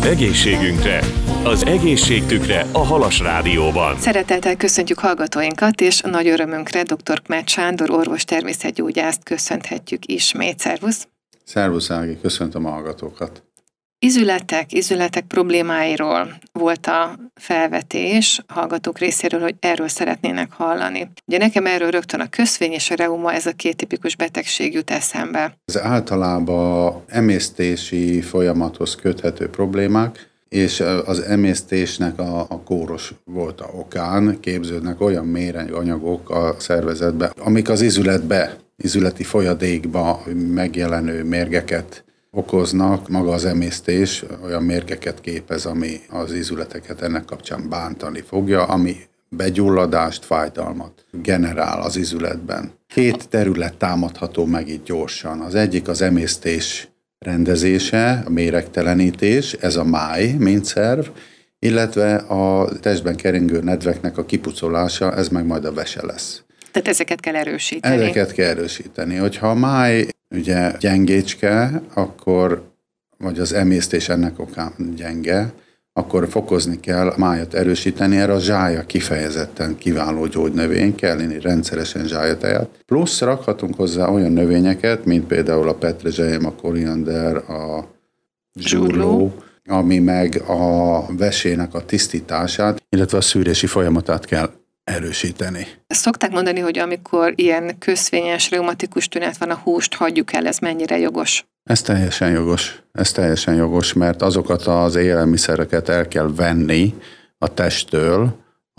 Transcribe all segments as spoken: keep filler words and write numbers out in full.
Egészségünkre! Az egészségtükre a Halas Rádióban. Szeretettel köszöntjük hallgatóinkat, és nagy örömünkre dr. Kmetty Sándor orvos természetgyógyászt köszönhetjük ismét. Szervusz! Szervusz Ági, köszöntöm a hallgatókat! Izületek, izületek problémáiról volt a felvetés a hallgatók részéről, hogy erről szeretnének hallani. Ugye nekem erről rögtön a köszvény és a reuma, ez a két tipikus betegség jut eszembe. Ez általában emésztési folyamathoz köthető problémák, és az emésztésnek a, a kóros volta okán képződnek olyan méreganyagok a szervezetbe, amik az izületbe, izületi folyadékba megjelenő mérgeket okoznak. Maga az emésztés olyan mérgeket képez, ami az izületeket ennek kapcsán bántani fogja, ami begyulladást, fájdalmat generál az izületben. Két terület támadható meg itt gyorsan. Az egyik az emésztés rendezése, a méregtelenítés, ez a máj, mint szerv, illetve a testben keringő nedveknek a kipucolása, ez meg majd a vese lesz. Tehát ezeket kell erősíteni. Ezeket kell erősíteni. Hogyha a máj ugye gyengécske, akkor, vagy az emésztés ennek okán gyenge, akkor fokozni kell, a májat erősíteni, erre a zsája kifejezetten kiváló gyógynövény, kell inni rendszeresen zsájatáját. Plusz rakhatunk hozzá olyan növényeket, mint például a petrezselyem, a koriander, a zsurló, ami meg a vesének a tisztítását, illetve a szűrési folyamatát kell erősíteni. Szokták mondani, hogy amikor ilyen köszvényes, reumatikus tünet van, a húst hagyjuk el, ez mennyire jogos? Ez teljesen jogos. Ez teljesen jogos, mert azokat az élelmiszereket el kell venni a testtől,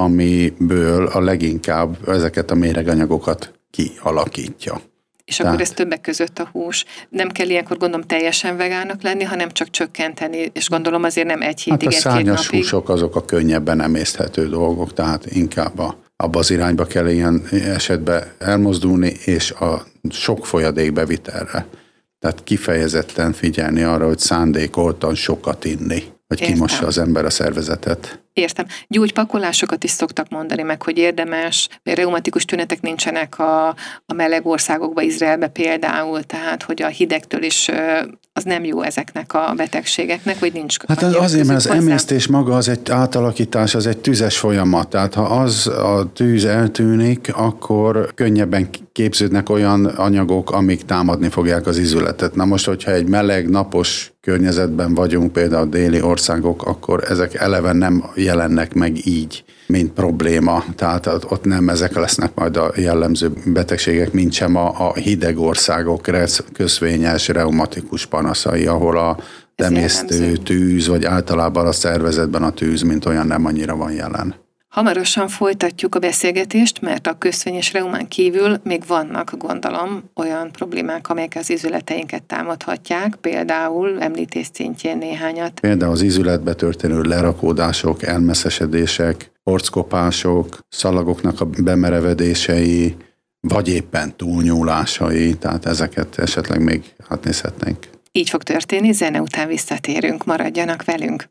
amiből a leginkább ezeket a méreganyagokat kialakítja. És Tehát... akkor ez többek között a hús. Nem kell ilyenkor gondolom teljesen vegának lenni, hanem csak csökkenteni, és gondolom azért nem egy hétig, hát egy-két napig. A szárnyas húsok azok a könnyebben emészthető dolgok, tehát inkább a, abba az irányba kell ilyen esetben elmozdulni, és a sok folyadékbevitelre. Tehát kifejezetten figyelni arra, hogy szándékoltan sokat inni, hogy Értem. Kimossa az ember a szervezetet. Értem. Gyógypakolásokat is szoktak mondani meg, hogy érdemes, mert reumatikus tünetek nincsenek a, a meleg országokban, Izraelbe például, tehát hogy a hidegtől is az nem jó ezeknek a betegségeknek, vagy nincs. Hát az azért, mert az hozzá. Emésztés maga az egy átalakítás, az egy tüzes folyamat, tehát ha az a tűz eltűnik, akkor könnyebben képződnek olyan anyagok, amik támadni fogják az izületet. Na most, hogyha egy meleg, napos környezetben vagyunk, például a déli országok, akkor ezek eleve nem jelennek meg így, mint probléma. Tehát ott nem ezek lesznek majd a jellemző betegségek, mint sem a, a hideg országok köszvényes, reumatikus panaszai, ahol a emésztő tűz, vagy általában a szervezetben a tűz, mint olyan nem annyira van jelen. Hamarosan folytatjuk a beszélgetést, mert a köszvényes reumán kívül még vannak, gondolom, olyan problémák, amelyek az izületeinket támadhatják, például említés szintjén néhányat. Például az izületbe történő lerakódások, elmeszesedések, orckopások, szalagoknak a bemerevedései, vagy éppen túlnyúlásai, tehát ezeket esetleg még átnézhetnénk. Így fog történni, zene után visszatérünk, maradjanak velünk.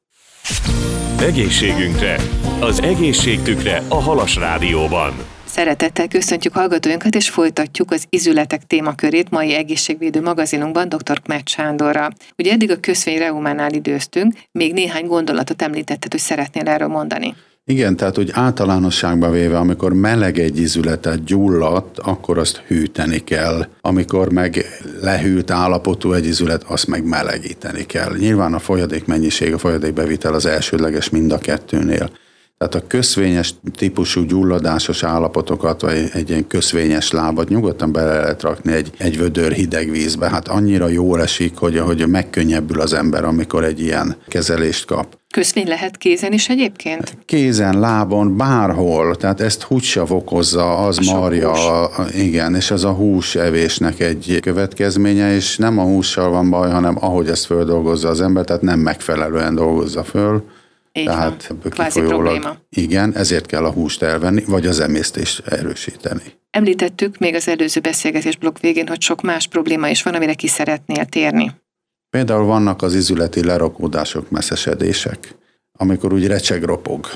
Egészségünkre! Az egészségtükre a Halas Rádióban. Szeretettel köszöntjük hallgatóinkat, és folytatjuk az izületek témakörét mai egészségvédő magazinunkban dr. Kmetty Sándorral. Ugye eddig a köszvény reumánál időztünk, még néhány gondolatot említetted, hogy szeretnél erről mondani. Igen, tehát úgy általánosságban véve, amikor meleg egy izületet gyulladt, akkor azt hűteni kell. Amikor meg lehűlt állapotú egy izület, azt meg melegíteni kell. Nyilván a folyadék mennyiség, a folyadékbevitel az elsődleges mind a kettőnél. Tehát a köszvényes típusú gyulladásos állapotokat, vagy egy ilyen köszvényes lábat nyugodtan bele lehet rakni egy, egy vödör hideg vízbe. Hát annyira jól esik, hogy, hogy megkönnyebbül az ember, amikor egy ilyen kezelést kap. Köszvény lehet kézen is egyébként? Kézen, lábon, bárhol. Tehát ezt hússav okozza, az a marja. Igen, és az a húsevésnek egy következménye, és nem a hússal van baj, hanem ahogy ezt földolgozza az ember, tehát nem megfelelően dolgozza föl. Így Tehát van. Kvázi probléma. Igen, ezért kell a húst elvenni, vagy az emésztést erősíteni. Említettük még az előző beszélgetés blokk végén, hogy sok más probléma is van, amire ki szeretnél térni. Például vannak az izületi lerakódások, messzesedések, amikor úgy recseg, ropog.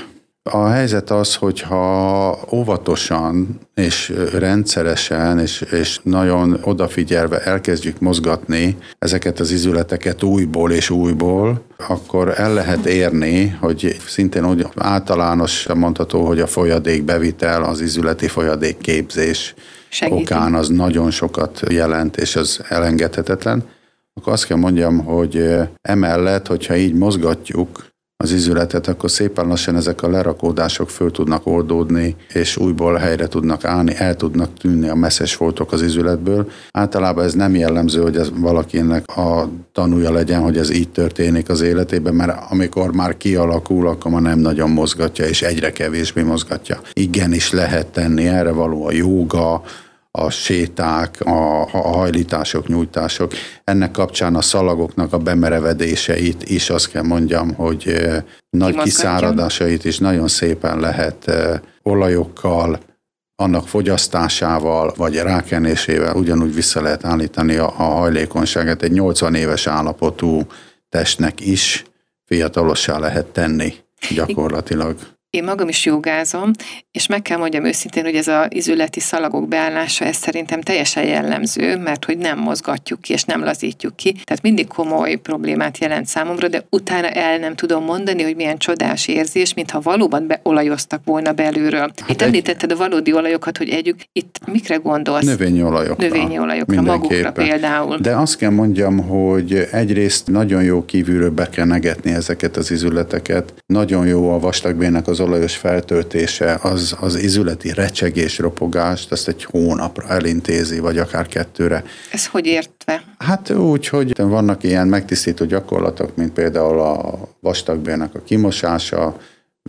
A helyzet az, hogyha óvatosan és rendszeresen és, és nagyon odafigyelve elkezdjük mozgatni ezeket az izületeket újból és újból, akkor el lehet érni, hogy szintén úgy általános mondható, hogy a folyadékbevitel, az izületi folyadékképzés segíti. Okán az nagyon sokat jelent, és az elengedhetetlen. Akkor azt kell mondjam, hogy emellett, hogyha így mozgatjuk az izületet, akkor szépen lassan ezek a lerakódások föl tudnak oldódni, és újból helyre tudnak állni, el tudnak tűnni a messzes foltok az izületből. Általában ez nem jellemző, hogy ez valakinek a tanúja legyen, hogy ez így történik az életében, mert amikor már kialakul, akkor már nem nagyon mozgatja, és egyre kevésbé mozgatja. Igenis lehet tenni, erre való a jóga, a séták, a, a hajlítások, nyújtások. Ennek kapcsán a szalagoknak a bemerevedéseit is azt kell mondjam, hogy eh, nagy kiszáradásait is nagyon szépen lehet eh, olajokkal, annak fogyasztásával, vagy rákenésével ugyanúgy vissza lehet állítani a, a hajlékonyságát. Egy nyolcvan éves állapotú testnek is fiatalossá lehet tenni gyakorlatilag. Én magam is jogázom, és meg kell mondjam őszintén, hogy ez az izületi szalagok beállása, ez szerintem teljesen jellemző, mert hogy nem mozgatjuk ki, és nem lazítjuk ki. Tehát mindig komoly problémát jelent számomra, de utána el nem tudom mondani, hogy milyen csodás érzés, mintha valóban beolajoztak volna belülről. Hát itt egy... említetted a valódi olajokat, hogy együk. Itt mikre gondolsz? Növényi olajokra. Növényi olajokra, magukra például. De azt kell mondjam, hogy egyrészt nagyon jó kívülről be kell negetni ezeket az izületeket. Nagyon jó a vastagbélnek az olajos feltöltése, az, az izületi recsegés, ropogást, ezt egy hónapra elintézi, vagy akár kettőre. Ez hogy értve? Hát úgy, hogy vannak ilyen megtisztító gyakorlatok, mint például a vastagbélnek a kimosása,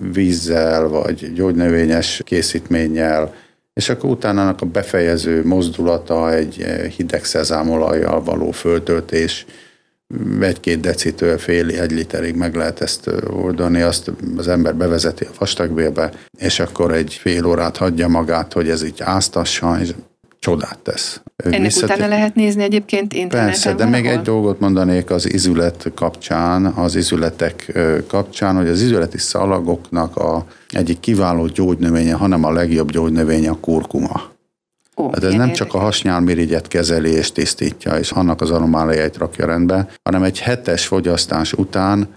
vízzel, vagy gyógynövényes készítménnyel, és akkor utána annak a befejező mozdulata egy hideg szezámolajjal való föltöltés, egy-két decitől fél, egy literig meg lehet ezt oldani, azt az ember bevezeti a vastagbélbe, és akkor egy fél órát hagyja magát, hogy ez így áztassa, és csodát tesz. Ennek Visszatér... utána lehet nézni egyébként interneten? Persze, de valahol? Még egy dolgot mondanék az izület kapcsán, az izületek kapcsán, hogy az izületi szalagoknak a egyik kiváló gyógynövénye, hanem a legjobb gyógynövénye a kurkuma. Ó, hát ez nem érdekes. Csak a hasnyálmirigyet kezeli és tisztítja, és annak az anomáliáit rakja rendbe, hanem egy hetes fogyasztás után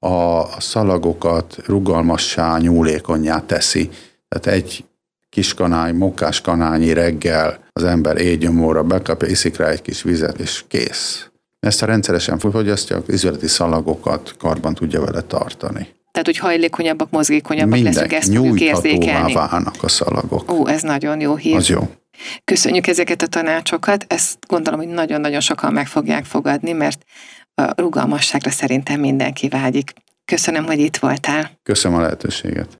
a szalagokat rugalmassá, nyúlékonnyá teszi. Tehát egy kis kanály, mokkás kanálnyi reggel az ember éjgyomorra bekapja, iszik rá egy kis vizet, és kész. Ezt a rendszeresen fogyasztja, az izületi szalagokat karban tudja vele tartani. Tehát, hogy hajlékonyabbak, mozgékonyabbak leszünk, ezt tudjuk érzékelni. Válnak a szalagok. Ó, ez nagyon jó hír. Az jó. Köszönjük ezeket a tanácsokat, ezt gondolom, hogy nagyon-nagyon sokan meg fogják fogadni, mert a rugalmasságra szerintem mindenki vágyik. Köszönöm, hogy itt voltál. Köszönöm a lehetőséget.